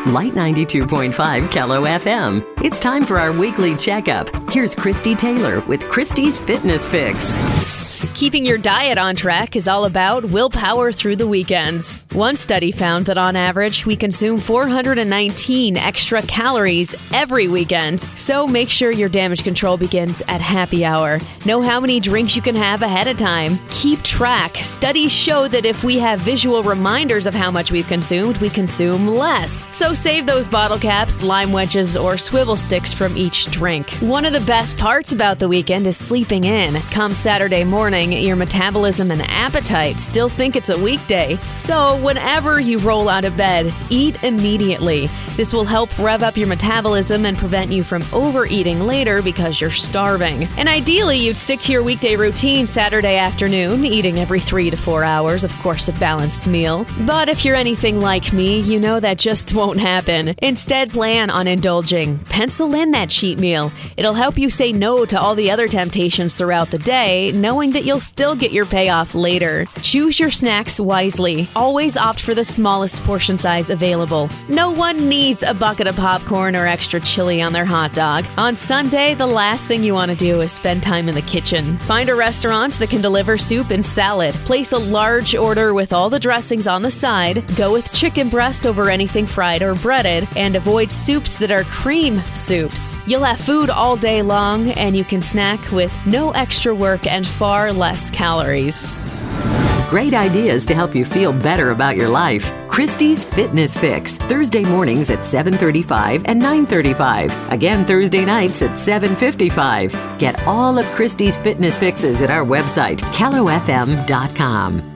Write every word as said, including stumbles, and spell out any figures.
Light ninety-two point five Kello F M. It's time for our weekly checkup. Here's Christy Taylor with Christy's Fitness Fix. Keeping your diet on track is all about willpower through the weekends. One study found that on average, we consume four hundred nineteen extra calories every weekend. So make sure your damage control begins at happy hour. Know how many drinks you can have ahead of time. Keep track. Studies show that if we have visual reminders of how much we've consumed, we consume less. So save those bottle caps, lime wedges, or swivel sticks from each drink. One of the best parts about the weekend is sleeping in. Come Saturday morning, your metabolism and appetite still think it's a weekday. So whenever you roll out of bed, eat immediately. This will help rev up your metabolism and prevent you from overeating later because you're starving. And ideally, you'd stick to your weekday routine Saturday afternoon, eating every three to four hours, of course, a balanced meal. But if you're anything like me, you know that just won't happen. Instead, plan on indulging. Pencil in that cheat meal. It'll help you say no to all the other temptations throughout the day, knowing that you'll still get your payoff later. Choose your snacks wisely. Always opt for the smallest portion size available. No one needs a bucket of popcorn or extra chili on their hot dog. On Sunday, the last thing you want to do is spend time in the kitchen. Find a restaurant that can deliver soup and salad. Place a large order with all the dressings on the side. Go with chicken breast over anything fried or breaded, and avoid soups that are cream soups. You'll have food all day long, and you can snack with no extra work and far less calories. Great ideas to help you feel better about your life. Christy's Fitness Fix, Thursday mornings at seven thirty-five and nine thirty-five. Again, Thursday nights at seven fifty-five. Get all of Christy's Fitness Fixes at our website, kello f m dot com.